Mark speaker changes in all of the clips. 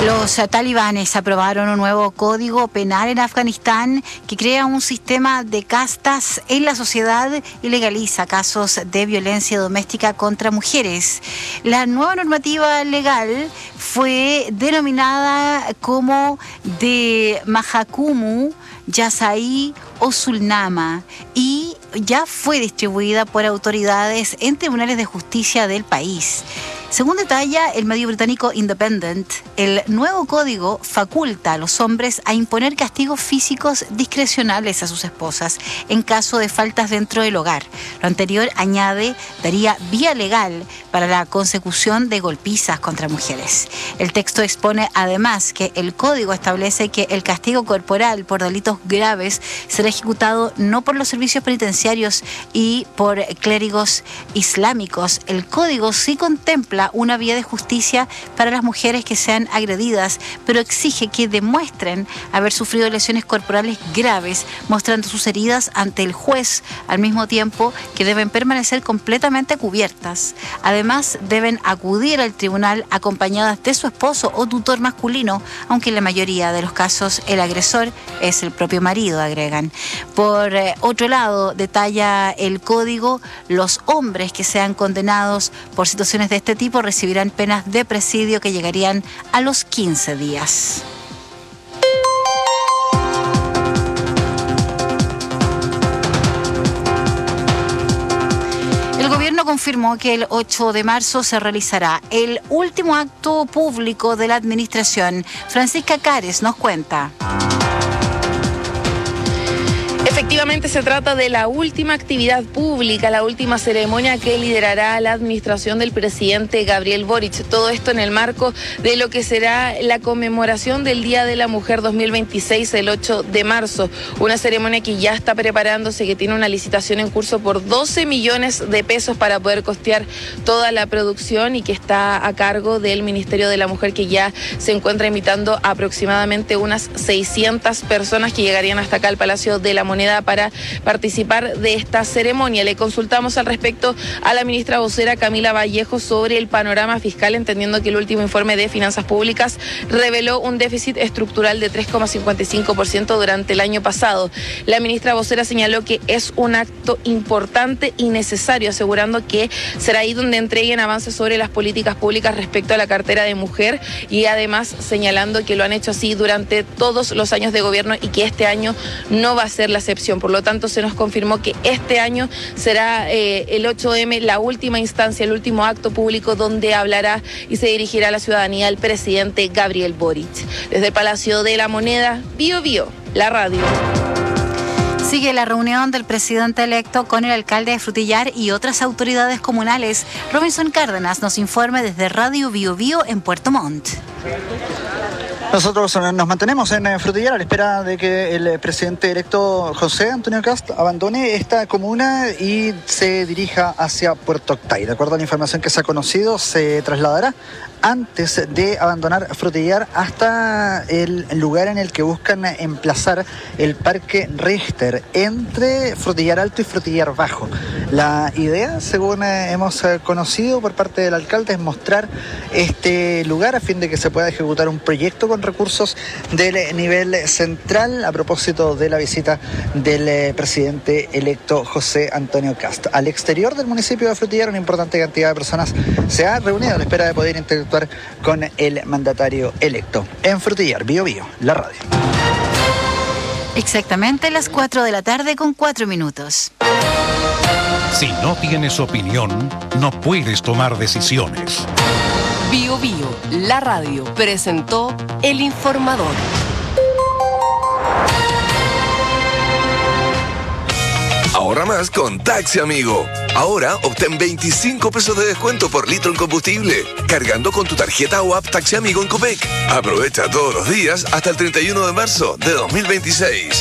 Speaker 1: Los talibanes aprobaron un nuevo código penal en Afganistán que crea un sistema de castas en la sociedad y legaliza casos de violencia doméstica contra mujeres. La nueva normativa legal fue denominada como de Mahakumu Yasai Osulnama y ya fue distribuida por autoridades en tribunales de justicia del país. Según detalla el medio británico Independent, el nuevo código faculta a los hombres a imponer castigos físicos discrecionales a sus esposas en caso de faltas dentro del hogar. Lo anterior, añade, daría vía legal para la consecución de golpizas contra mujeres. El texto expone además que el código establece que el castigo corporal por delitos graves será ejecutado no por los servicios penitenciarios y por clérigos islámicos. El código sí contempla una vía de justicia para las mujeres que sean agredidas, pero exige que demuestren haber sufrido lesiones corporales graves, mostrando sus heridas ante el juez, al mismo tiempo que deben permanecer completamente cubiertas. Además, deben acudir al tribunal acompañadas de su esposo o tutor masculino, aunque en la mayoría de los casos el agresor es el propio marido, agregan. Por otro lado, detalla el código, los hombres que sean condenados por situaciones de este tipo recibirán penas de presidio que llegarían a los 15 días. El gobierno confirmó que el 8 de marzo se realizará el último acto público de la administración. Francisca Cares nos cuenta.
Speaker 2: Efectivamente, se trata de la última actividad pública, la última ceremonia que liderará la administración del presidente Gabriel Boric. Todo esto en el marco de lo que será la conmemoración del Día de la Mujer 2026, el 8 de marzo. Una ceremonia que ya está preparándose, que tiene una licitación en curso por 12 millones de pesos para poder costear toda la producción y que está a cargo del Ministerio de la Mujer, que ya se encuentra invitando a aproximadamente unas 600 personas que llegarían hasta acá al Palacio de la Moneda para participar de esta ceremonia. Le consultamos al respecto a la ministra vocera Camila Vallejo sobre el panorama fiscal, entendiendo que el último informe de finanzas públicas reveló un déficit estructural de 3,55% durante el año pasado. La ministra vocera señaló que es un acto importante y necesario, asegurando que será ahí donde entreguen avances sobre las políticas públicas respecto a la cartera de mujer, y además señalando que lo han hecho así durante todos los años de gobierno y que este año no va a ser la excepción. Por lo tanto, se nos confirmó que este año será el 8M la última instancia, el último acto público donde hablará y se dirigirá a la ciudadanía el presidente Gabriel Boric. Desde el Palacio de la Moneda, Bio Bio, la radio.
Speaker 1: Sigue la reunión del presidente electo con el alcalde de Frutillar y otras autoridades comunales. Robinson Cárdenas nos informa desde Radio Bio Bio en Puerto Montt.
Speaker 3: Nosotros nos mantenemos en Frutillar a la espera de que el presidente electo José Antonio Kast abandone esta comuna y se dirija hacia Puerto Octay. De acuerdo a la información que se ha conocido, se trasladará antes de abandonar Frutillar hasta el lugar en el que buscan emplazar el Parque Richter entre Frutillar Alto y Frutillar Bajo. La idea, según hemos conocido por parte del alcalde, es mostrar este lugar a fin de que se pueda ejecutar un proyecto con recursos del nivel central a propósito de la visita del presidente electo José Antonio Kast. Al exterior del municipio de Frutillar, una importante cantidad de personas se ha reunido a la espera de poder interactuar con el mandatario electo. En Frutillar, Bio Bio, la radio.
Speaker 1: Exactamente las 4 de la tarde con 4 minutos.
Speaker 4: Si no tienes opinión, no puedes tomar decisiones.
Speaker 5: Bio Bio, la radio, presentó El Informador.
Speaker 6: Ahorra más con Taxi Amigo. Ahora obtén 25 pesos de descuento por litro en combustible, cargando con tu tarjeta o app Taxi Amigo en Copec. Aprovecha todos los días hasta el 31 de marzo de 2026.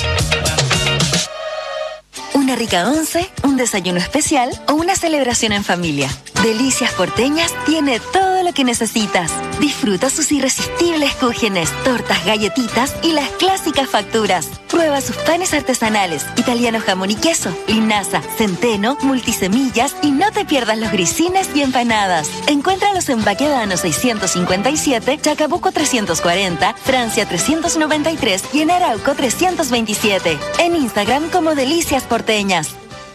Speaker 7: Una rica once, un desayuno especial o una celebración en familia. Delicias Porteñas tiene todo lo que necesitas. Disfruta sus irresistibles cúgenes, tortas, galletitas y las clásicas facturas. Prueba sus panes artesanales, italiano jamón y queso, linaza, centeno, multisemillas y no te pierdas los grisines y empanadas. Encuéntralos en Baquedano 657, Chacabuco 340, Francia 393 y en Arauco 327. En Instagram como Delicias Porteñas.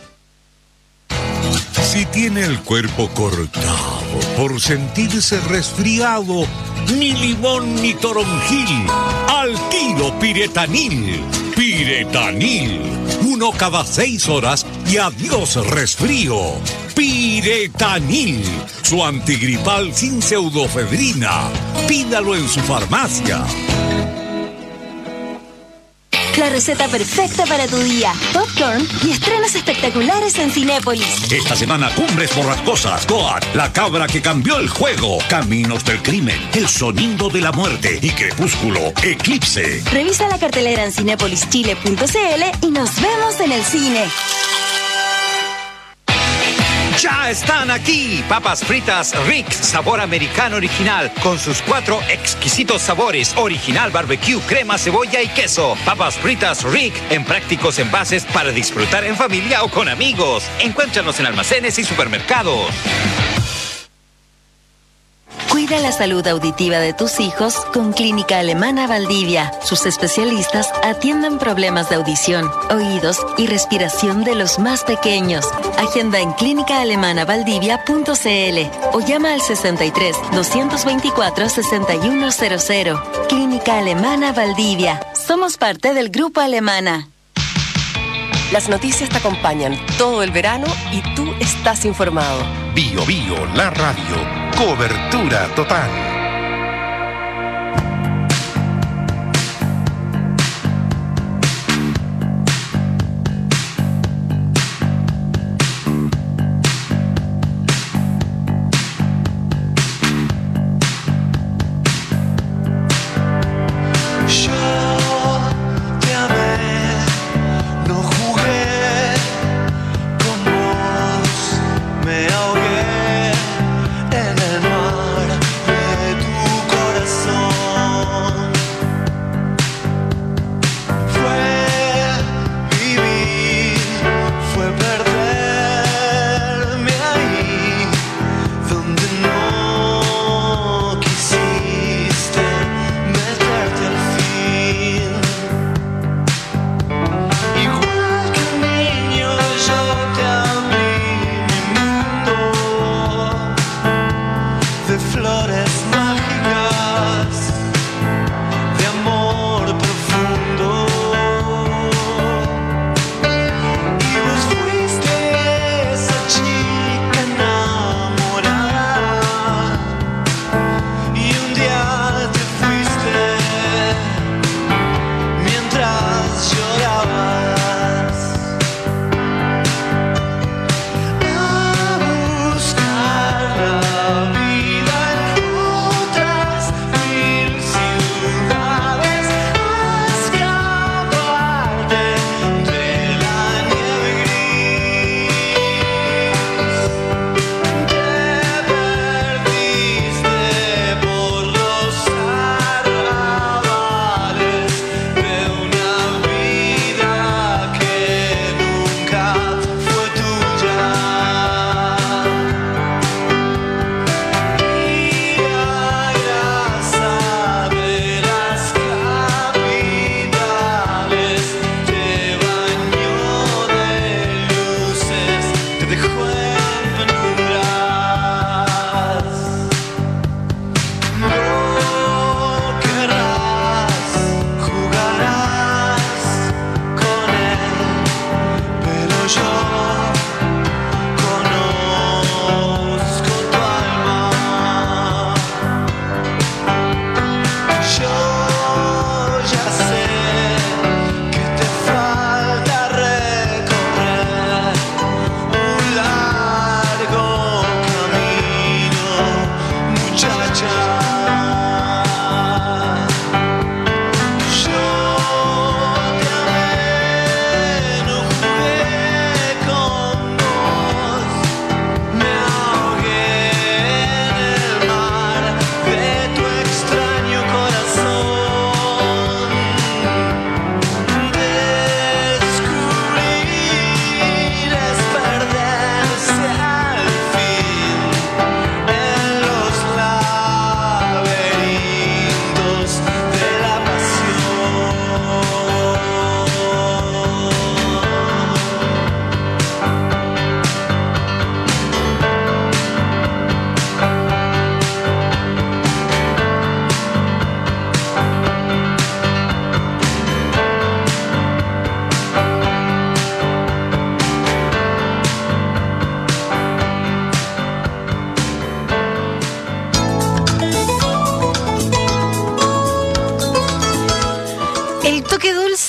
Speaker 8: Si tiene el cuerpo cortado por sentirse resfriado, ni limón ni toronjil, al tiro Piretanil. Piretanil, 1 cada 6 horas y adiós resfrío. Piretanil, su antigripal sin pseudofedrina. Pídalo en su farmacia.
Speaker 7: La receta perfecta para tu día. Popcorn y estrenos espectaculares en Cinépolis.
Speaker 8: Esta semana, Cumbres Borrascosas, Goat, La Cabra que cambió el juego, Caminos del Crimen, El Sonido de la Muerte y Crepúsculo, Eclipse.
Speaker 7: Revisa la cartelera en cinepolischile.cl y nos vemos en el cine.
Speaker 9: ¡Ya están aquí! Papas fritas Rick, sabor americano original, con sus 4 exquisitos sabores, original barbecue, crema, cebolla y queso. Papas fritas Rick, en prácticos envases para disfrutar en familia o con amigos. Encuéntranos en almacenes y supermercados.
Speaker 7: Cuida la salud auditiva de tus hijos con Clínica Alemana Valdivia. Sus especialistas atienden problemas de audición, oídos y respiración de los más pequeños. Agenda en clínicaalemanaValdivia.cl o llama al 63 224 6100. Clínica Alemana Valdivia. Somos parte del Grupo Alemana.
Speaker 5: Las noticias te acompañan todo el verano y tú estás informado.
Speaker 4: Bio Bio, la radio. Cobertura total.
Speaker 10: Me ahogué en el mar de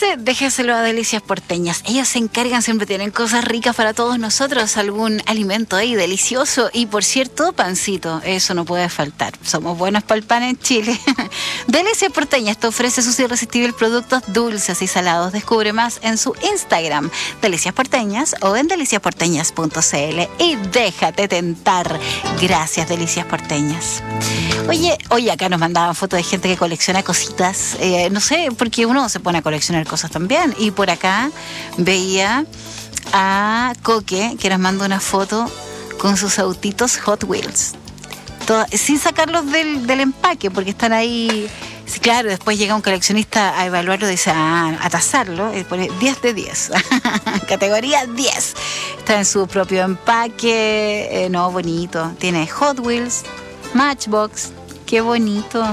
Speaker 1: déjeselo a Delicias Porteñas. Ellos se encargan, siempre tienen cosas ricas para todos nosotros, algún alimento ahí delicioso. Y por cierto, pancito, eso no puede faltar. Somos buenos para el pan en Chile. Delicias Porteñas te ofrece sus irresistibles productos dulces y salados. Descubre más en su Instagram, Delicias Porteñas, o en deliciasporteñas.cl, y déjate tentar. Gracias, Delicias Porteñas. Oye, acá nos mandaban fotos de gente que colecciona cositas. No sé, porque uno se pone a coleccionar cosas también. Y por acá veía a Coque, que nos mandó una foto con sus autitos Hot Wheels. Sin sacarlos del empaque, porque están ahí. Sí, claro, después llega un coleccionista a evaluarlo, dice, a tasarlo, y pone 10 de 10. Categoría 10. Está en su propio empaque. No, bonito. Tiene Hot Wheels, Matchbox. Qué bonito.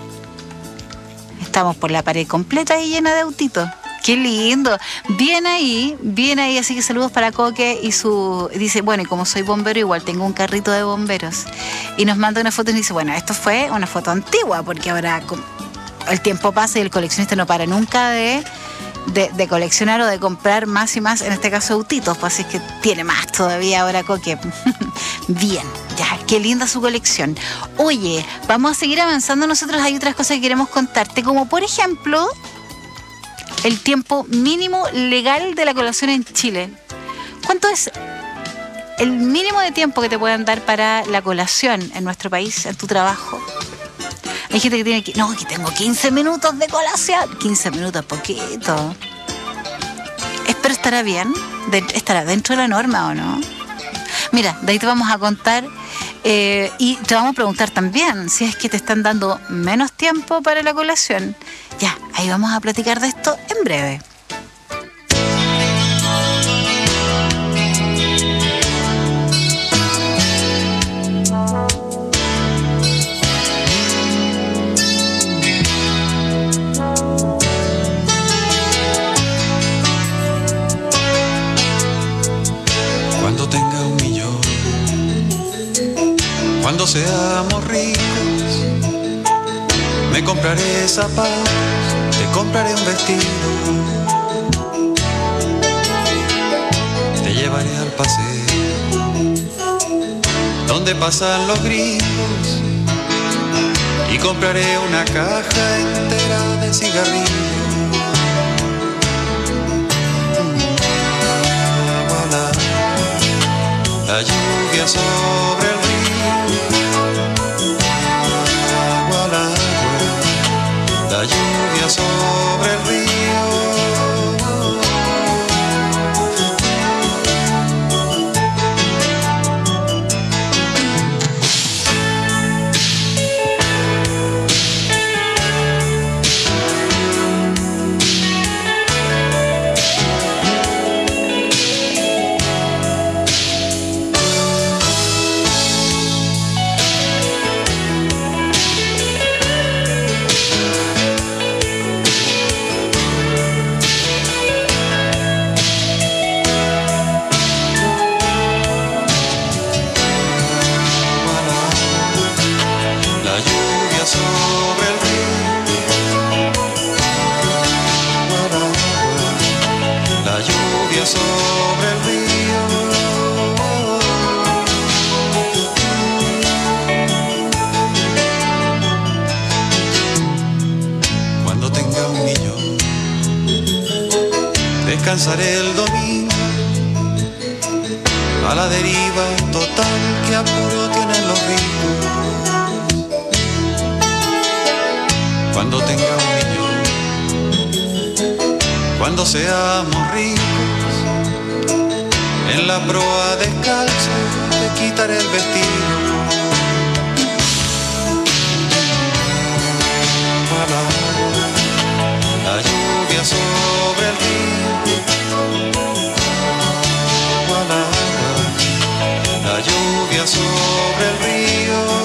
Speaker 1: Estamos por la pared completa y llena de autitos. Qué lindo. Bien ahí. Así que saludos para Coque y dice, bueno, y como soy bombero, igual tengo un carrito de bomberos. Y nos manda una foto y dice, bueno, esto fue una foto antigua, porque ahora el tiempo pasa y el coleccionista no para nunca de coleccionar o de comprar más y más, en este caso autitos, pues así que tiene más todavía ahora Coque. Bien, ya, qué linda su colección. Oye, vamos a seguir avanzando. Nosotros hay otras cosas que queremos contarte, como por ejemplo el tiempo mínimo legal de la colación en Chile. ¿Cuánto es el mínimo de tiempo que te pueden dar para la colación en nuestro país, en tu trabajo? Hay gente que tiene que tengo 15 minutos de colación. 15 minutos, poquito. Espero estará bien. ¿Estará dentro de la norma o no? Mira, de ahí te vamos a contar y te vamos a preguntar también si es que te están dando menos tiempo para la colación. Ya, ahí vamos a platicar de esto en breve.
Speaker 10: Cuando tenga 1 millón, cuando seamos ricos, me compraré zapatos, te compraré un vestido, te llevaré al paseo donde pasan los gringos y compraré una caja entera de cigarrillos. La lluvia sobre el río, agua al agua, la lluvia sobre el río. Sobre el río, cuando tenga 1 millón, descansaré el domingo a la deriva total, que apuro tienen los ricos. Cuando tenga 1 millón, cuando seamos ricos, en la proa descalzo te quitaré el vestido. La lluvia sobre el río, la lluvia sobre el río.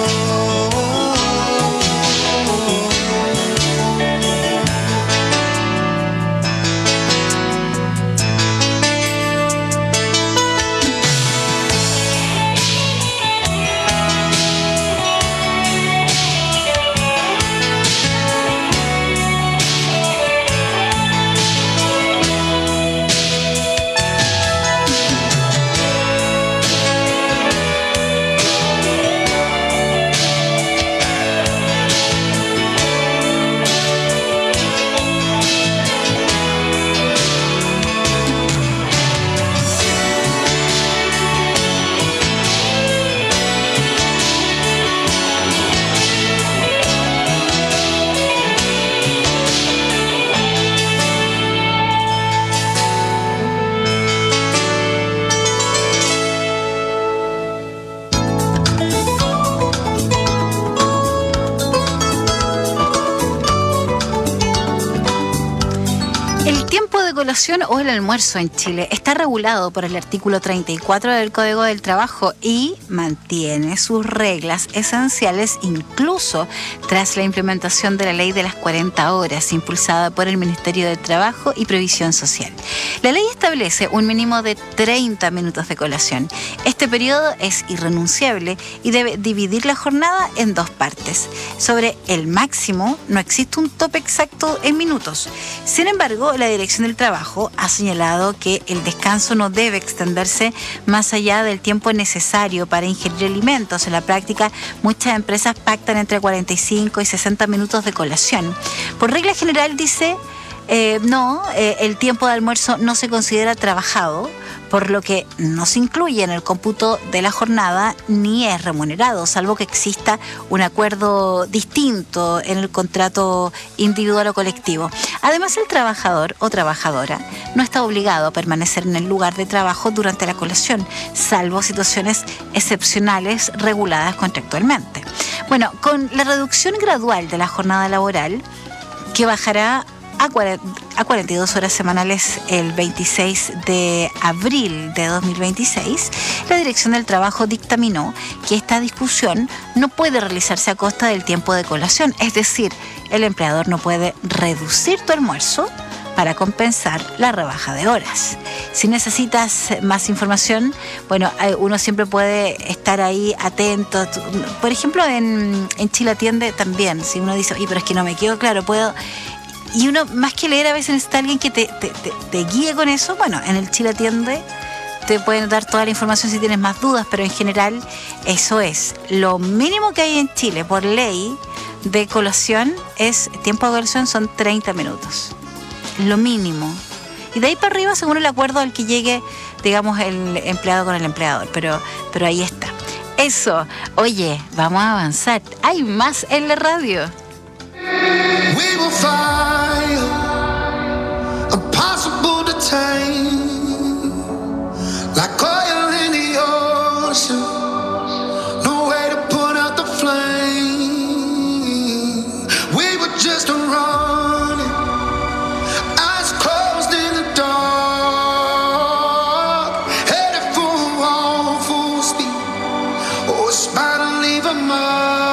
Speaker 1: colación o el almuerzo en Chile está regulado por el artículo 34 del Código del Trabajo y mantiene sus reglas esenciales incluso tras la implementación de la ley de las 40 horas impulsada por el Ministerio de Trabajo y Previsión Social. La ley establece un mínimo de 30 minutos de colación. Este periodo es irrenunciable y debe dividir la jornada en dos partes. Sobre el máximo no existe un tope exacto en minutos. Sin embargo, la Dirección del Trabajo ha señalado que el descanso no debe extenderse más allá del tiempo necesario para ingerir alimentos. En la práctica, muchas empresas pactan entre 45 y 60 minutos de colación. Por regla general, dice, el tiempo de almuerzo no se considera trabajado, por lo que no se incluye en el cómputo de la jornada ni es remunerado, salvo que exista un acuerdo distinto en el contrato individual o colectivo. Además, el trabajador o trabajadora no está obligado a permanecer en el lugar de trabajo durante la colación, salvo situaciones excepcionales reguladas contractualmente. Bueno, con la reducción gradual de la jornada laboral, que bajará a 42 horas semanales el 26 de abril de 2026, la Dirección del Trabajo dictaminó que esta discusión no puede realizarse a costa del tiempo de colación, es decir, el empleador no puede reducir tu almuerzo para compensar la rebaja de horas. Si necesitas más información, bueno, uno siempre puede estar ahí atento. Por ejemplo, en Chile Atiende también, si uno dice, oye, pero es que no me quedo claro, puedo... Y uno, más que leer, a veces necesita alguien que te guíe con eso. Bueno, en el Chile Atiende te pueden dar toda la información si tienes más dudas, pero en general eso es. Lo mínimo que hay en Chile por ley de colación es, tiempo de colación son 30 minutos. Lo mínimo. Y de ahí para arriba, según el acuerdo al que llegue, digamos, el empleado con el empleador. Pero ahí está. Eso. Oye, vamos a avanzar. Hay más en la radio.
Speaker 10: We will find impossible to tame, like oil in the ocean, no way to put out the flame. We were just running, eyes closed in the dark, headed for a wall full speed, oh, it's bound to leave a mark.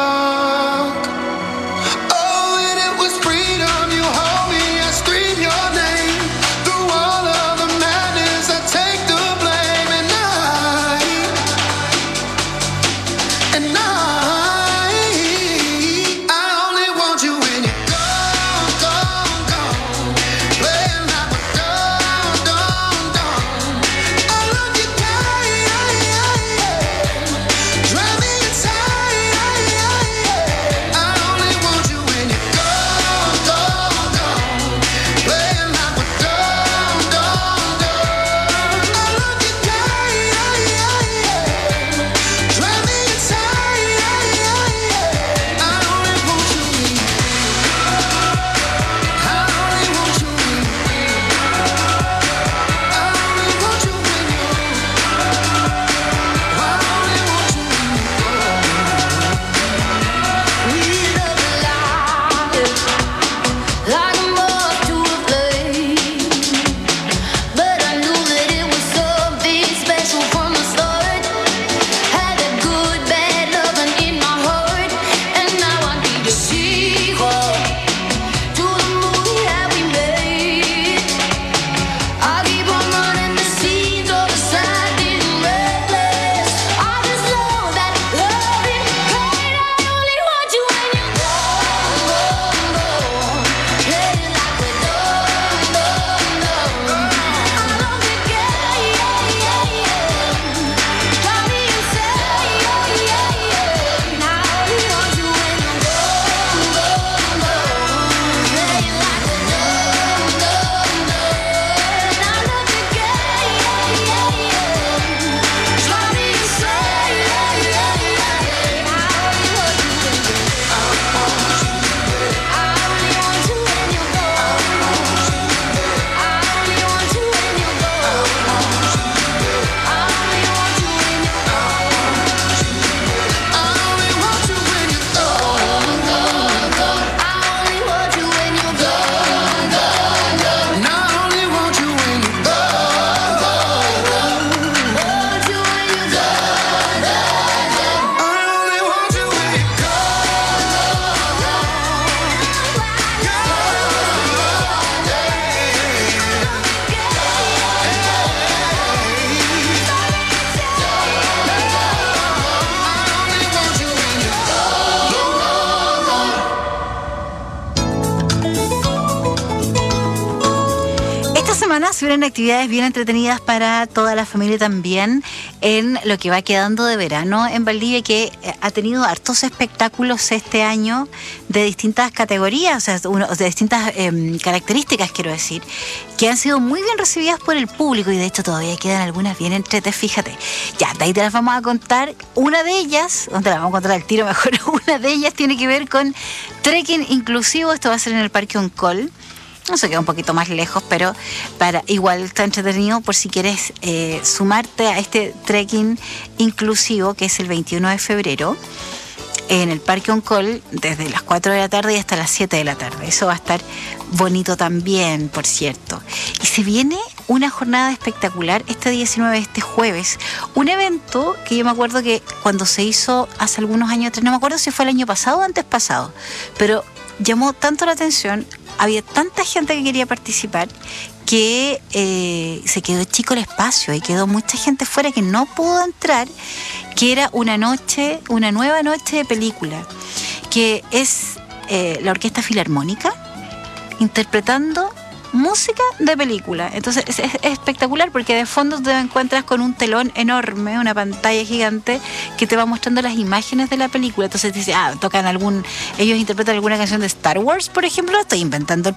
Speaker 1: semana se vienen actividades bien entretenidas para toda la familia también en lo que va quedando de verano en Valdivia, que ha tenido hartos espectáculos este año de distintas categorías, o sea, de distintas características, quiero decir, que han sido muy bien recibidas por el público y de hecho todavía quedan algunas bien entretenidas, fíjate. Ya, de ahí te las vamos a contar. Una de ellas, donde las vamos a contar al tiro mejor, una de ellas tiene que ver con trekking inclusivo. Esto va a ser en el Parque Oncol. No se queda un poquito más lejos, pero igual está entretenido por si quieres sumarte a este trekking inclusivo que es el 21 de febrero en el Parque Oncol desde las 4 de la tarde y hasta las 7 de la tarde. Eso va a estar bonito también, por cierto. Y se viene una jornada espectacular este 19, este jueves. Un evento que yo me acuerdo que cuando se hizo hace algunos años atrás, no me acuerdo si fue el año pasado o antes pasado, pero llamó tanto la atención, había tanta gente que quería participar que se quedó chico el espacio y quedó mucha gente fuera que no pudo entrar, que era una nueva noche de película, que es la Orquesta Filarmónica interpretando música de película. Entonces es espectacular porque de fondo te encuentras con un telón enorme, una pantalla gigante que te va mostrando las imágenes de la película. Entonces dice, ellos interpretan alguna canción de Star Wars, por ejemplo. Estoy inventando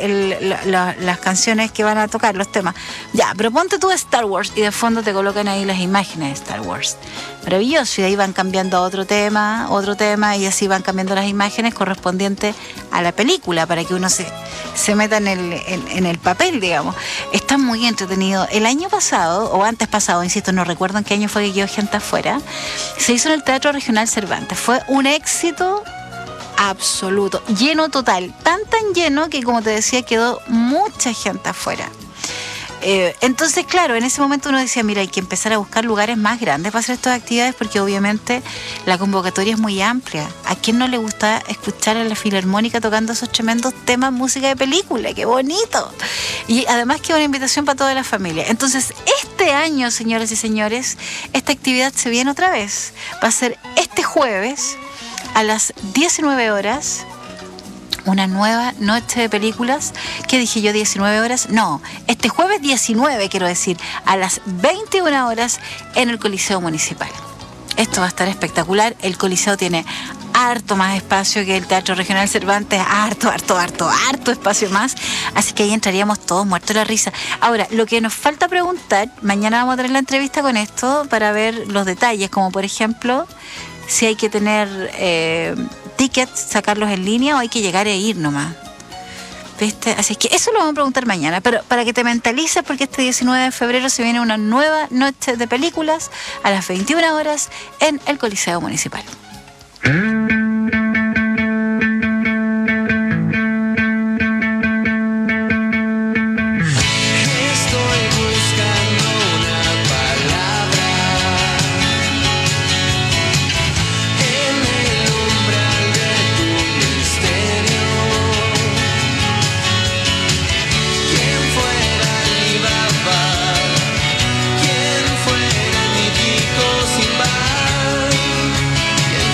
Speaker 1: las canciones que van a tocar, los temas. Ya, pero ponte tú Star Wars y de fondo te colocan ahí las imágenes de Star Wars. Maravilloso. Y de ahí van cambiando a otro tema y así van cambiando las imágenes correspondientes a la película para que uno se meta en el papel, digamos. Está muy entretenido. El año pasado, o antes pasado, insisto, no recuerdo en qué año fue que quedó gente afuera, se hizo en el Teatro Regional Cervantes. Fue un éxito absoluto, lleno total, tan lleno que, como te decía, quedó mucha gente afuera. Entonces, claro, en ese momento uno decía, mira, hay que empezar a buscar lugares más grandes para hacer estas actividades porque obviamente la convocatoria es muy amplia. ¿A quién no le gusta escuchar a la Filarmónica tocando esos tremendos temas, música de película? ¡Qué bonito! Y además que una invitación para toda la familia. Entonces, este año, señoras y señores, esta actividad se viene otra vez. Va a ser este jueves a las 19 horas. Una nueva noche de películas. ¿Qué dije yo? ¿19 horas? No, este jueves 19, quiero decir, a las 21 horas en el Coliseo Municipal. Esto va a estar espectacular. El Coliseo tiene harto más espacio que el Teatro Regional Cervantes, harto espacio más. Así que ahí entraríamos todos muertos de la risa. Ahora, lo que nos falta preguntar, mañana vamos a tener la entrevista con esto para ver los detalles, como por ejemplo, si hay que tener tickets, sacarlos en línea o hay que llegar e ir nomás. ¿Viste? Así que eso lo vamos a preguntar mañana, pero para que te mentalices, porque este 19 de febrero se viene una nueva noche de películas a las 21 horas en el Coliseo Municipal.
Speaker 10: ¿Quién fuera mi chico sin bar?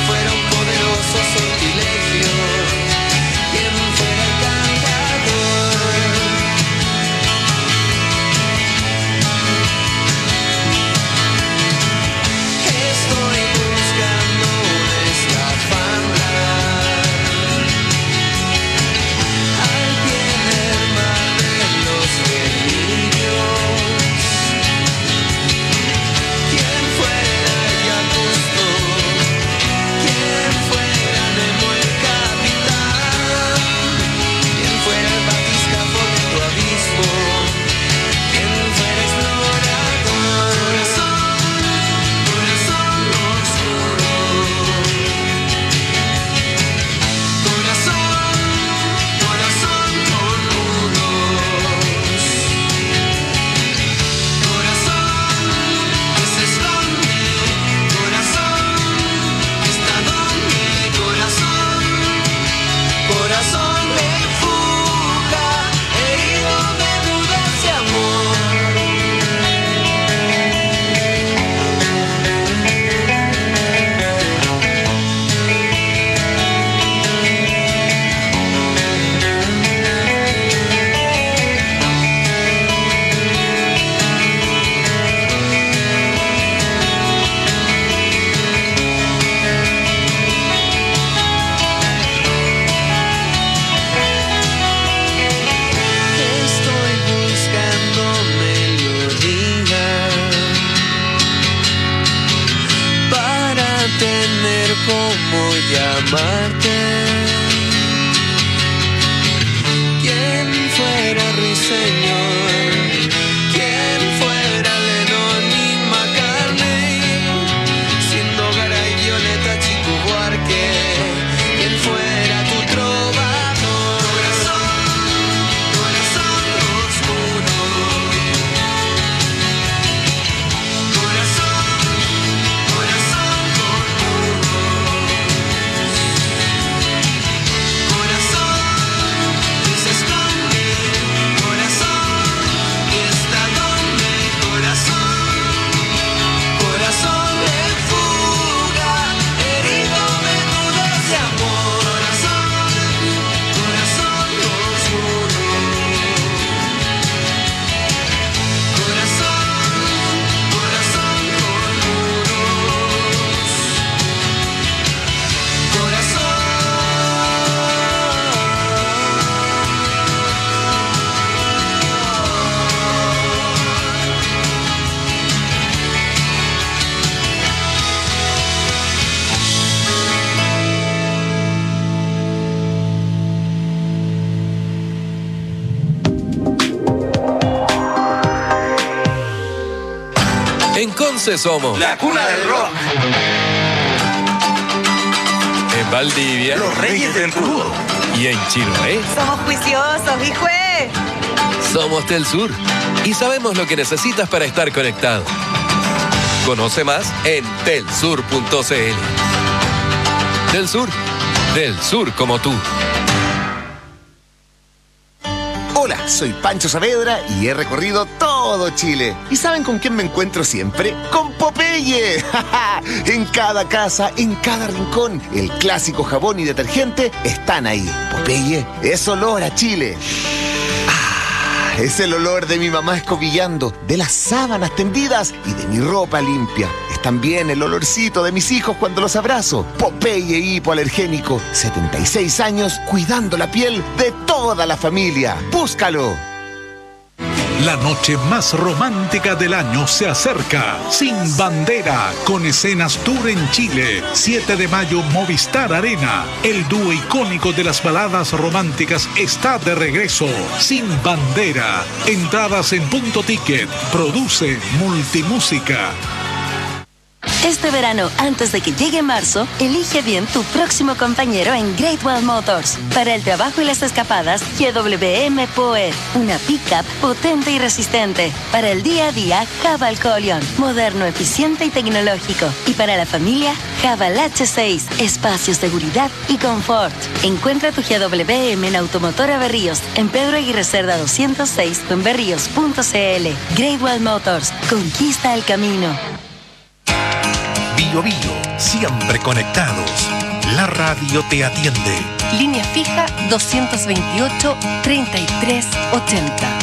Speaker 11: cómo llamarte. ¿Quién fuera Ruiseñor? ¿Quién fuera Lennon y McCartney? Siendo Garay, Violeta, Chico Buarque. ¿Quién fuera tu trovador? Corazón, corazón oscuro. Corazón, corazón con corazón que se esconde, corazón que está donde, corazón, corazón de fuga, herido de dudas de amor, corazón, corazón oscuro, corazón, corazón con muros, corazón.
Speaker 12: En Conce somos
Speaker 13: La cuna del rock.
Speaker 12: en Valdivia
Speaker 13: Los Reyes del Fútbol.
Speaker 12: y en Chiloé
Speaker 14: Somos juiciosos, hijo.
Speaker 12: somos Telsur y sabemos lo que necesitas para estar conectado. Conoce más en telsur.cl. Telsur, del sur como tú.
Speaker 15: Hola, soy Pancho Saavedra y he recorrido todo Chile. ¿Y saben con quién me encuentro siempre? ¡Con Popeye! En cada casa, en cada rincón, el clásico jabón y detergente están ahí. Popeye es olor a Chile. Es el olor de mi mamá escobillando, de las sábanas tendidas y de mi ropa limpia. Es también el olorcito de mis hijos cuando los abrazo. Popeye hipoalergénico, 76 años cuidando la piel de toda la familia. ¡Búscalo!
Speaker 4: La noche más romántica del año se acerca. Sin Bandera, con escenas tour en Chile. 7 de mayo, Movistar Arena. El dúo icónico de las baladas románticas está de regreso. Sin Bandera. Entradas en Punto Ticket. Produce Multimúsica.
Speaker 7: Este verano, antes de que llegue marzo, elige bien tu próximo compañero en Great Wall Motors. Para el trabajo y las escapadas, GWM Power, una pickup potente y resistente. Para el día a día, Haval Colion, moderno, eficiente y tecnológico. Y para la familia, Haval H6, espacio, seguridad y confort. Encuentra tu GWM en Automotora Berríos, en Pedro Aguirre Cerda 206 o en berríos.cl. Great Wall Motors, conquista el camino.
Speaker 4: Bio Bio, siempre conectados. La radio te atiende.
Speaker 5: Línea fija 228-3380.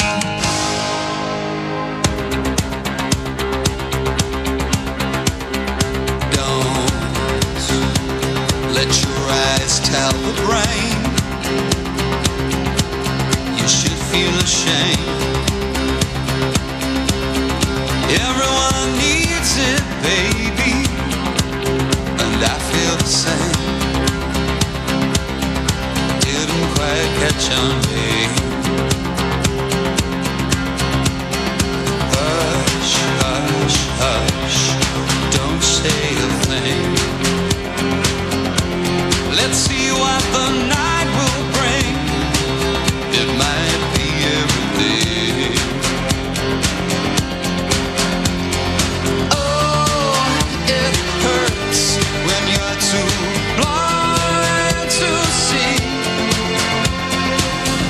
Speaker 10: Let your eyes tell the rain. You should feel ashamed. Everyone needs it, baby, and I feel the same. Didn't quite catch on me. Hush, hush, hush, don't say a thing. Let's see what the night will bring. It might be everything. Oh, it hurts when you're too blind to see.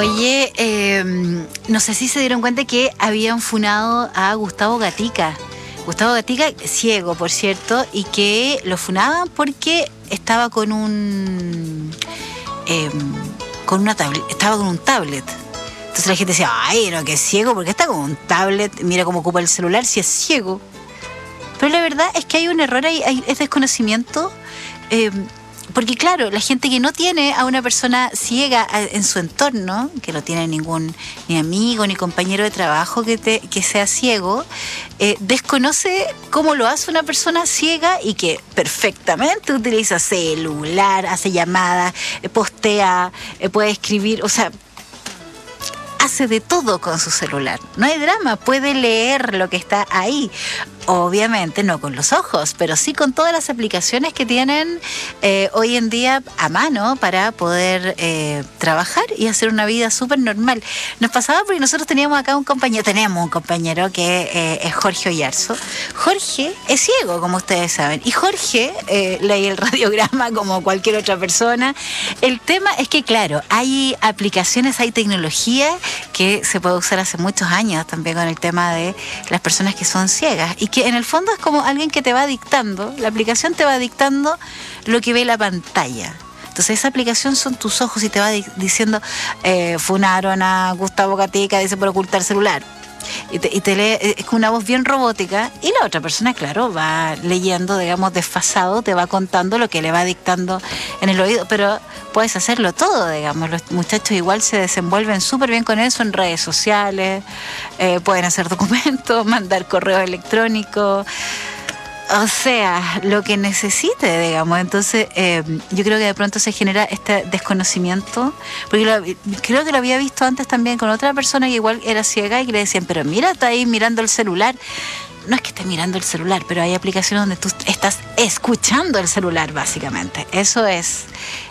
Speaker 1: Oye, no sé si se dieron cuenta que habían funado a Gustavo Gatica. Gustavo Gatica, ciego, por cierto, y que lo funaban porque estaba con una tablet, estaba con un tablet. Entonces la gente decía, ay, no, que es ciego, porque está con un tablet, mira cómo ocupa el celular si es ciego. Pero la verdad es que hay un error ahí, es desconocimiento, porque claro, la gente que no tiene a una persona ciega en su entorno, que no tiene ni amigo ni compañero de trabajo que sea ciego, desconoce cómo lo hace una persona ciega y que perfectamente utiliza celular, hace llamadas, postea, puede escribir, o sea, hace de todo con su celular. No hay drama, puede leer lo que está ahí. Obviamente no con los ojos, pero sí con todas las aplicaciones que tienen hoy en día a mano para poder trabajar y hacer una vida súper normal. Nos pasaba porque nosotros tenemos un compañero que es Jorge Oyarzo. Jorge es ciego, como ustedes saben, y Jorge lee el radiograma como cualquier otra persona. El tema es que, claro, hay aplicaciones, hay tecnología que se puede usar hace muchos años también con el tema de las personas que son ciegas y que en el fondo es como alguien que te va dictando, la aplicación te va dictando lo que ve la pantalla. Entonces esa aplicación son tus ojos y te va diciendo, funaron a Gustavo Gatica, dice por ocultar celular. Y te lee, es con una voz bien robótica, y la otra persona, claro, va leyendo, digamos, desfasado, te va contando lo que le va dictando en el oído, pero puedes hacerlo todo, digamos. Los muchachos igual se desenvuelven súper bien con eso en redes sociales, pueden hacer documentos, mandar correo electrónico, o sea, lo que necesite, digamos. Entonces, yo creo que de pronto se genera este desconocimiento, porque creo que lo había visto antes también con otra persona que igual era ciega y que le decían, pero mira, está ahí mirando el celular. No es que estés mirando el celular, pero hay aplicaciones donde tú estás escuchando el celular, básicamente. Eso es.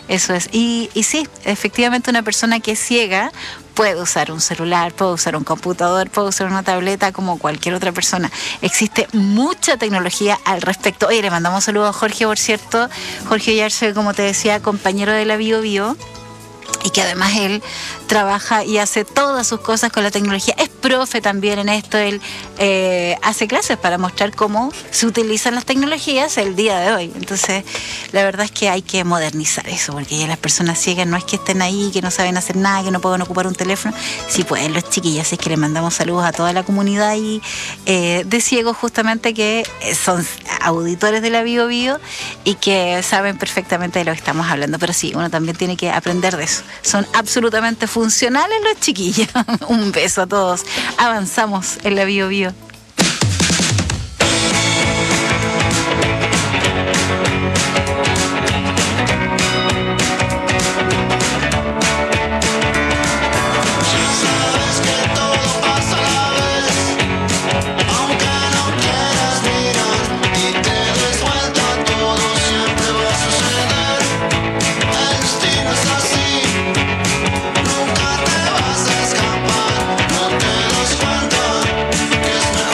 Speaker 1: Y sí, efectivamente una persona que es ciega puede usar un celular, puede usar un computador, puede usar una tableta como cualquier otra persona. Existe mucha tecnología al respecto. Oye, le mandamos saludos a Jorge, por cierto. Jorge Oyarzo, como te decía, compañero de la Bio Bio, y que además él trabaja y hace todas sus cosas con la tecnología. Es profe también en esto, él hace clases para mostrar cómo se utilizan las tecnologías el día de hoy. Entonces, la verdad es que hay que modernizar eso, porque ya las personas ciegas no es que estén ahí, que no saben hacer nada, que no pueden ocupar un teléfono. Sí pueden los chiquillos, así es que le mandamos saludos a toda la comunidad y, de ciegos justamente, que son auditores de la Bio Bio y que saben perfectamente de lo que estamos hablando. Pero sí, uno también tiene que aprender de eso. Son absolutamente funcionales los chiquillos. Un beso a todos. Avanzamos en la Bio Bio.
Speaker 10: Nunca te vas a escapar, no te das cuenta que es mejor.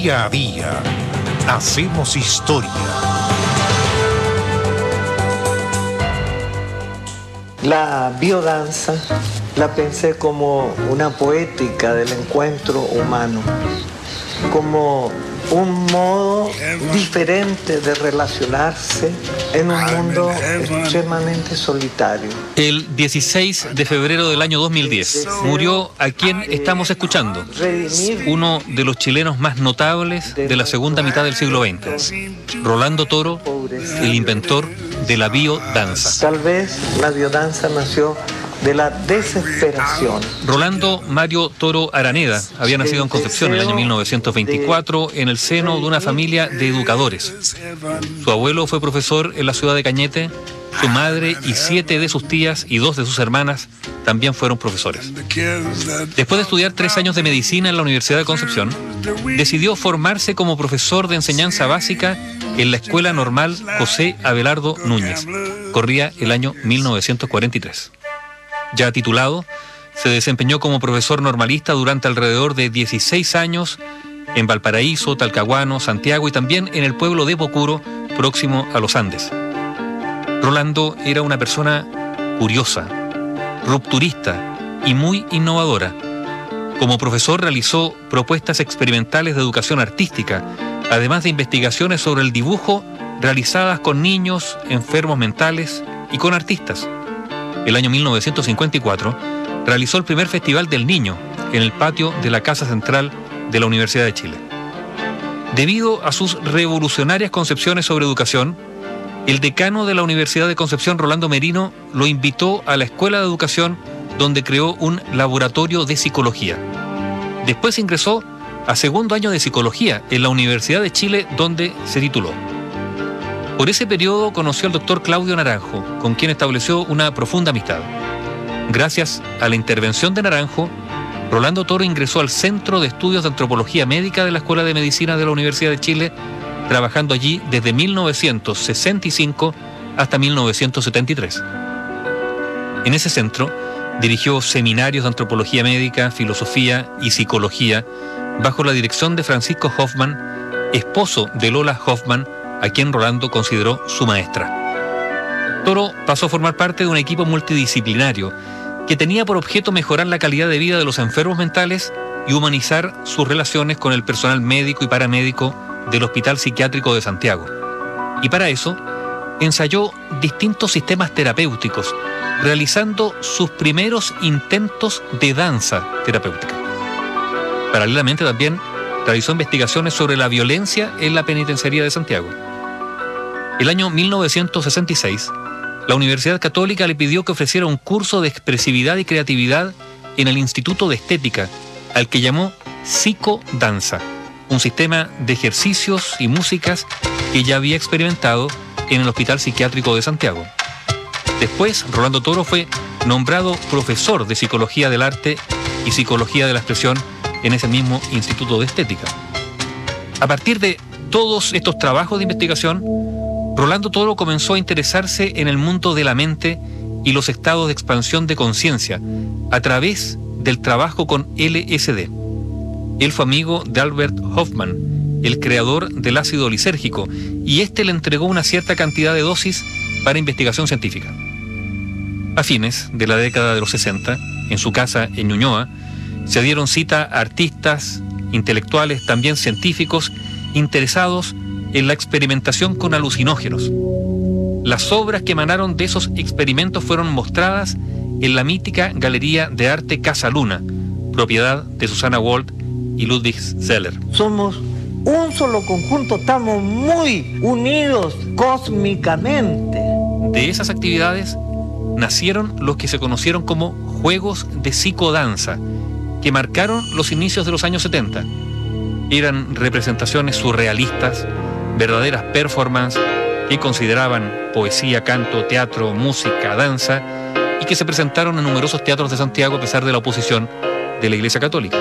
Speaker 4: Día a día hacemos historia.
Speaker 16: La biodanza la pensé como una poética del encuentro humano, como un modo diferente de relacionarse en un mundo extremadamente solitario.
Speaker 17: El 16 de febrero del año 2010 murió a quien estamos escuchando, uno de los chilenos más notables de la segunda mitad del siglo XX, Rolando Toro, el inventor de la biodanza.
Speaker 16: Tal vez la biodanza nació de la desesperación.
Speaker 17: Rolando Mario Toro Araneda había nacido en Concepción en el año 1924 en el seno de una familia de educadores. Su abuelo fue profesor en la ciudad de Cañete, su madre y 7 de sus tías y 2 de sus hermanas también fueron profesores. Después de estudiar 3 años de medicina en la Universidad de Concepción, decidió formarse como profesor de enseñanza básica en la Escuela Normal José Abelardo Núñez. Corría el año 1943. Ya titulado, se desempeñó como profesor normalista durante alrededor de 16 años en Valparaíso, Talcahuano, Santiago y también en el pueblo de Pocuro, próximo a los Andes. Rolando era una persona curiosa, rupturista y muy innovadora. Como profesor realizó propuestas experimentales de educación artística, además de investigaciones sobre el dibujo realizadas con niños, enfermos mentales y con artistas. El año 1954 realizó el primer Festival del Niño en el patio de la Casa Central de la Universidad de Chile. Debido a sus revolucionarias concepciones sobre educación, el decano de la Universidad de Concepción, Rolando Merino, lo invitó a la Escuela de Educación, donde creó un laboratorio de psicología. Después ingresó a segundo año de psicología en la Universidad de Chile, donde se tituló. Por ese periodo conoció al doctor Claudio Naranjo, con quien estableció una profunda amistad. Gracias a la intervención de Naranjo, Rolando Toro ingresó al Centro de Estudios de Antropología Médica de la Escuela de Medicina de la Universidad de Chile, trabajando allí desde 1965 hasta 1973. En ese centro dirigió seminarios de antropología médica, filosofía y psicología bajo la dirección de Francisco Hoffman, esposo de Lola Hoffman, a quien Rolando consideró su maestra. Toro pasó a formar parte de un equipo multidisciplinario que tenía por objeto mejorar la calidad de vida de los enfermos mentales y humanizar sus relaciones con el personal médico y paramédico del Hospital Psiquiátrico de Santiago. Y para eso, ensayó distintos sistemas terapéuticos, realizando sus primeros intentos de danza terapéutica. Paralelamente también realizó investigaciones sobre la violencia en la penitenciaría de Santiago. El año 1966, la Universidad Católica le pidió que ofreciera un curso de expresividad y creatividad en el Instituto de Estética, al que llamó Psicodanza, un sistema de ejercicios y músicas que ya había experimentado en el Hospital Psiquiátrico de Santiago. Después, Rolando Toro fue nombrado profesor de Psicología del Arte y Psicología de la Expresión en ese mismo Instituto de Estética. A partir de todos estos trabajos de investigación, Rolando Toro comenzó a interesarse en el mundo de la mente y los estados de expansión de conciencia a través del trabajo con LSD. Él fue amigo de Albert Hoffman, el creador del ácido lisérgico, y este le entregó una cierta cantidad de dosis para investigación científica. A fines de la década de los 60, en su casa en Ñuñoa, se dieron cita a artistas, intelectuales, también científicos, interesados en la experimentación con alucinógenos. Las obras que emanaron de esos experimentos fueron mostradas en la mítica Galería de Arte Casa Luna, propiedad de Susana Wald y Ludwig Zeller.
Speaker 16: Somos un solo conjunto, estamos muy unidos cósmicamente.
Speaker 17: De esas actividades nacieron los que se conocieron como Juegos de Psicodanza, que marcaron los inicios de los años 70. Eran representaciones surrealistas, verdaderas performances que consideraban poesía, canto, teatro, música, danza, y que se presentaron en numerosos teatros de Santiago a pesar de la oposición de la Iglesia Católica.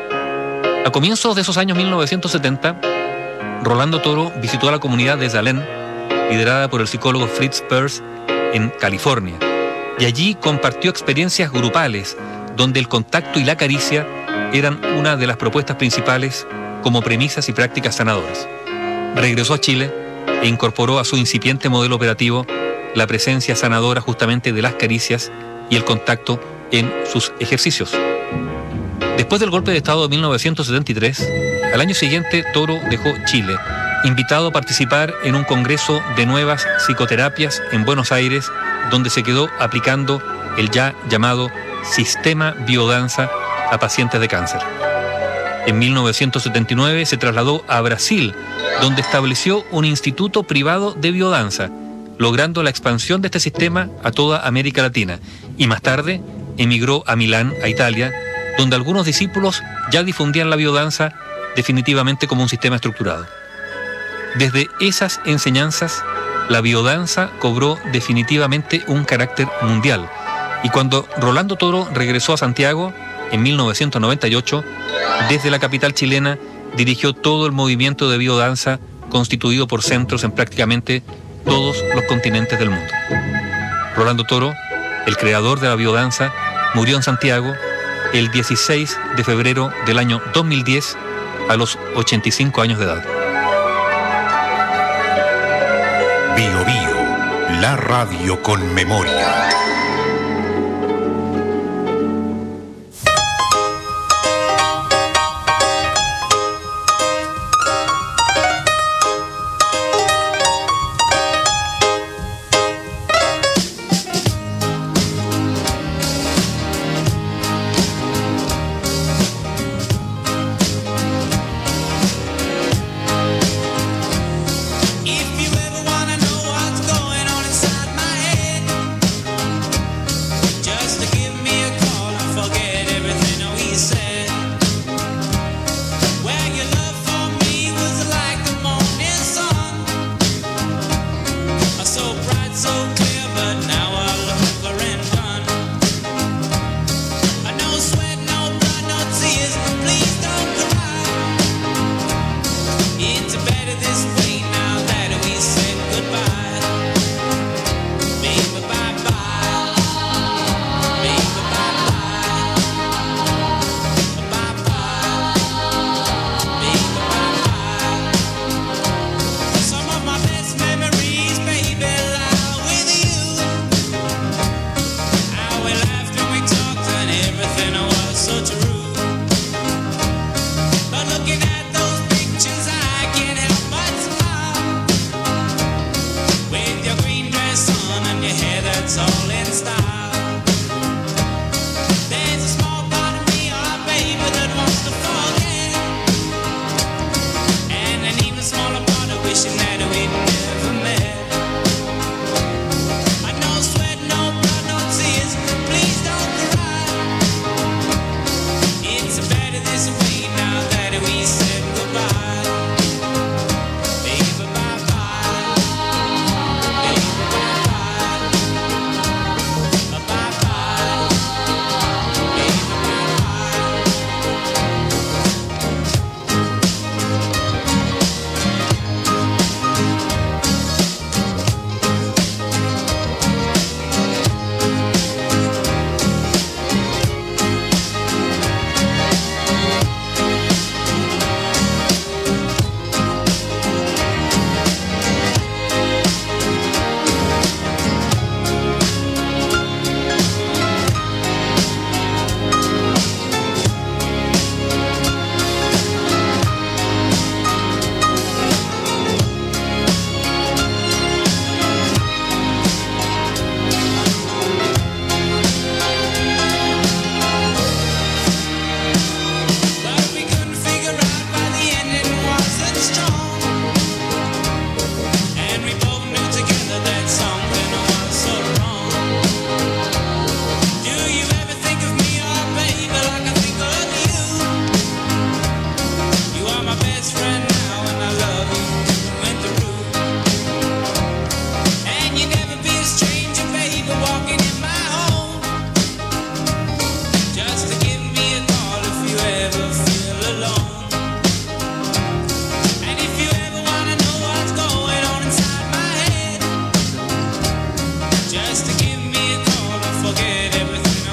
Speaker 17: A comienzos de esos años 1970, Rolando Toro visitó a la comunidad de Zalén, liderada por el psicólogo Fritz Perls, en California, y allí compartió experiencias grupales donde el contacto y la caricia eran una de las propuestas principales como premisas y prácticas sanadoras. Regresó a Chile e incorporó a su incipiente modelo operativo la presencia sanadora justamente de las caricias y el contacto en sus ejercicios. Después del golpe de Estado de 1973, al año siguiente Toro dejó Chile, invitado a participar en un congreso de nuevas psicoterapias en Buenos Aires, donde se quedó aplicando el ya llamado sistema biodanza a pacientes de cáncer. En 1979 se trasladó a Brasil, donde estableció un instituto privado de biodanza, logrando la expansión de este sistema a toda América Latina, y más tarde emigró a Milán, a Italia, donde algunos discípulos ya difundían la biodanza definitivamente como un sistema estructurado. Desde esas enseñanzas, la biodanza cobró definitivamente un carácter mundial, y cuando Rolando Toro regresó a Santiago, en 1998, desde la capital chilena, dirigió todo el movimiento de biodanza constituido por centros en prácticamente todos los continentes del mundo. Rolando Toro, el creador de la biodanza, murió en Santiago el 16 de febrero del año 2010 a los 85 años de edad.
Speaker 18: Bio Bio, la radio con memoria.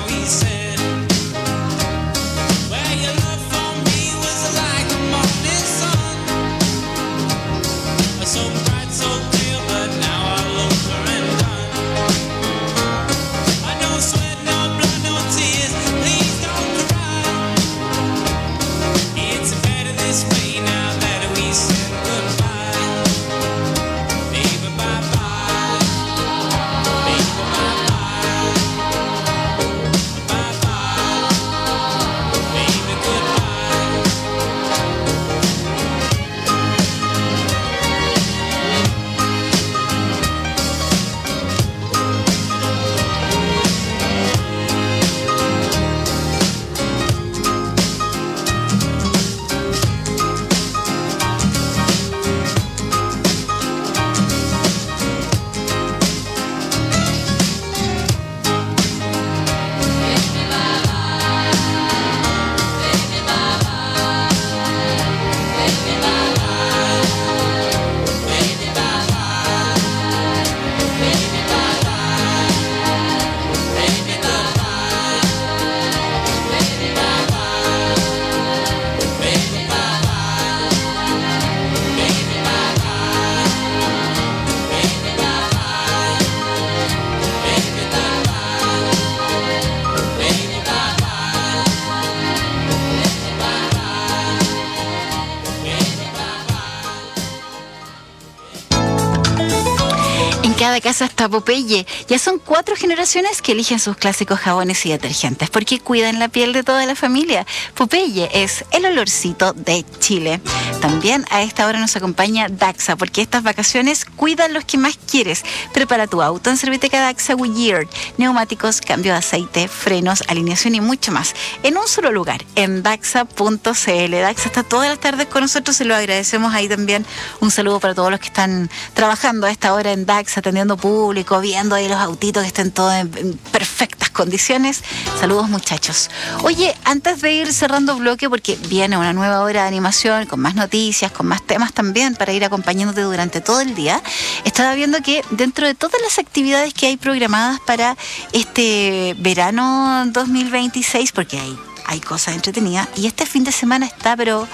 Speaker 11: Well, your love for me was like the morning
Speaker 1: casa está Popeye. Ya son 4 generaciones que eligen sus clásicos jabones y detergentes porque cuidan la piel de toda la familia. Popeye es el olorcito de Chile. También a esta hora nos acompaña Daxa, porque estas vacaciones cuidan los que más quieres. Prepara tu auto en Serviteca Daxa Goodyear. Neumáticos, cambio de aceite, frenos, alineación y mucho más. En un solo lugar, en Daxa.cl. Daxa está todas las tardes con nosotros y lo agradecemos ahí también. Un saludo para todos los que están trabajando a esta hora en Daxa, atendiendo público, viendo ahí los autitos que estén todos en perfectas condiciones. Saludos, muchachos. Oye, antes de ir cerrando bloque, porque viene una nueva hora de animación con más noticias, con más temas también para ir acompañándote durante todo el día, estaba viendo que dentro de todas las actividades que hay programadas para este verano 2026, porque hay cosas entretenidas, y este fin de semana está, pero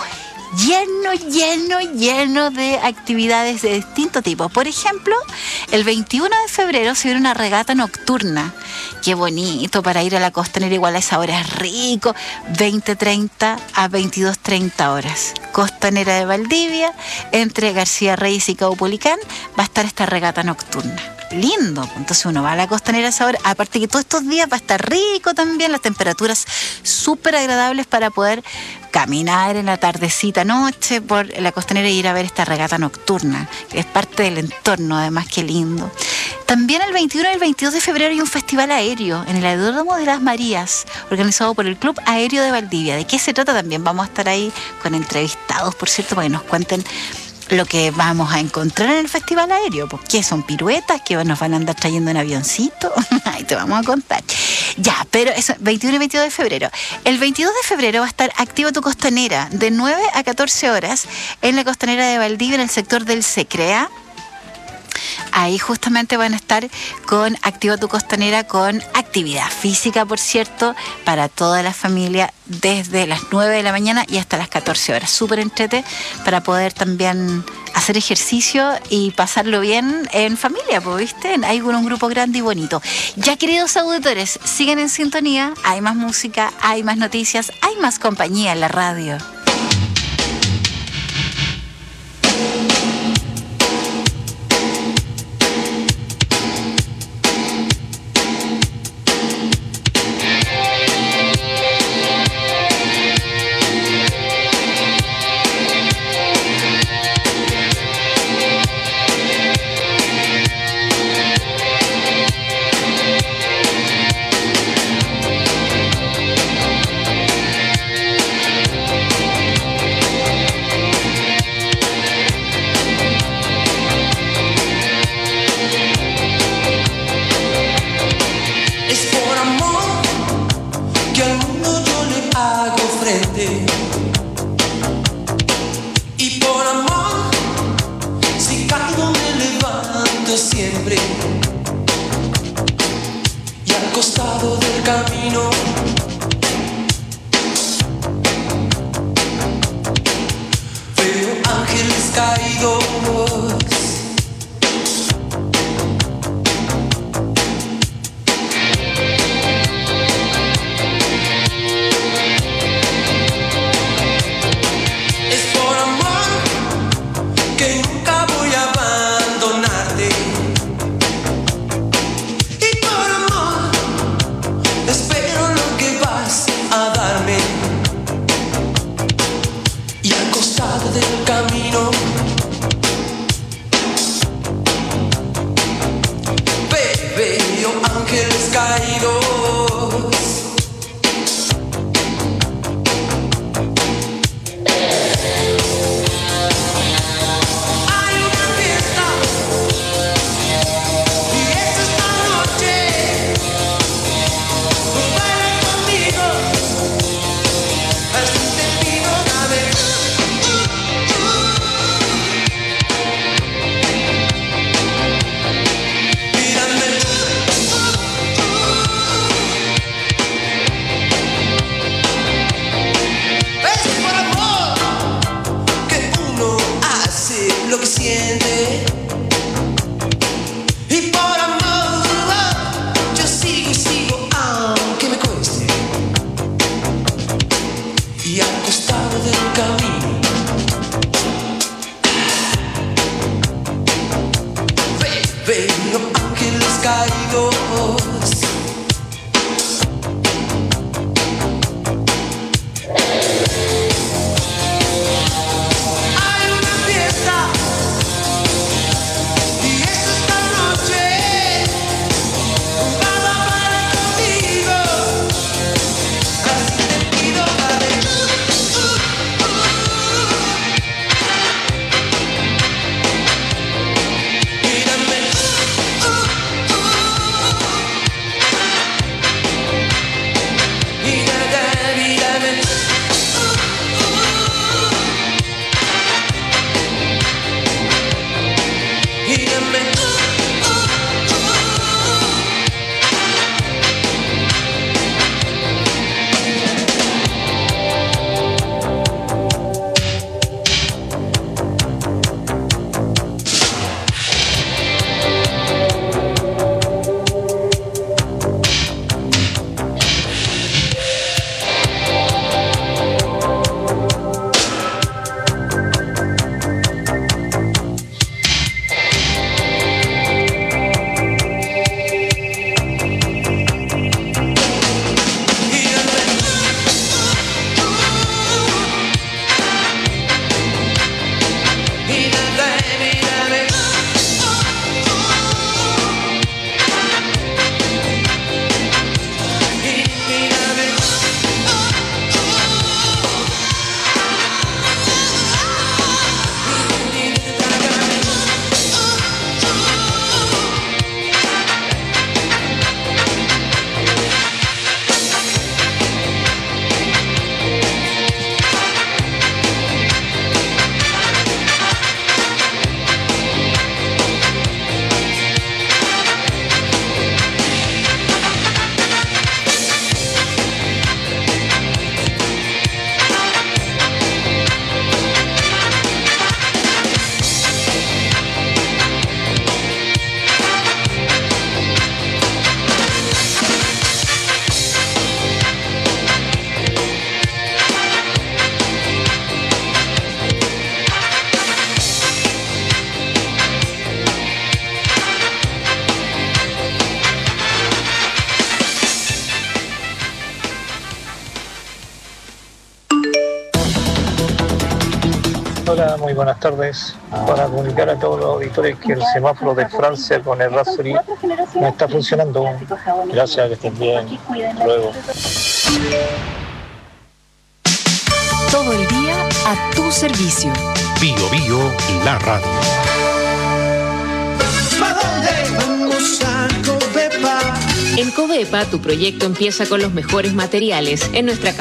Speaker 1: lleno de actividades de distinto tipo. Por ejemplo, el 21 de febrero se viene una regata nocturna. Qué bonito para ir a la costanera, igual a esa hora es rico. 20:30 a 22:30 horas. Costanera de Valdivia, entre García Reyes y Caupolicán, va a estar esta regata nocturna. Lindo, entonces uno va a la costanera a esa hora, aparte que todos estos días va a estar rico también, las temperaturas súper agradables para poder caminar en la tardecita noche por la costanera y ir a ver esta regata nocturna, que es parte del entorno, además, qué lindo. También el 21 y el 22 de febrero hay un festival aéreo en el Aeródromo de las Marías, organizado por el Club Aéreo de Valdivia. ¿De qué se trata? También vamos a estar ahí con entrevistados, por cierto, para que nos cuenten lo que vamos a encontrar en el festival aéreo. ¿Por qué? Son piruetas que nos van a andar trayendo en avioncito. Ahí te vamos a contar. Ya, pero eso, 21 y 22 de febrero. El 22 de febrero va a estar Activa tu Costanera, de 9 a 14 horas, en la costanera de Valdivia, en el sector del Secrea. Ahí justamente van a estar con Activa tu Costanera, con actividad física, por cierto, para toda la familia, desde las 9 de la mañana y hasta las 14 horas. Súper entrete para poder también hacer ejercicio y pasarlo bien en familia, pues, ¿viste? Hay un grupo grande y bonito. Ya, queridos auditores, siguen en sintonía. Hay más música, hay más noticias, hay más compañía en la radio.
Speaker 16: Hola, muy buenas tardes. Para comunicar a todos los auditores que el semáforo de Francia con el Rhapsody no está funcionando. Gracias, que estén bien. Hasta luego.
Speaker 5: Todo el día a tu servicio.
Speaker 18: Bio Bio, la radio.
Speaker 11: ¿Pa' dónde vamos a Covepa?
Speaker 19: En Covepa, tu proyecto empieza con los mejores materiales en nuestra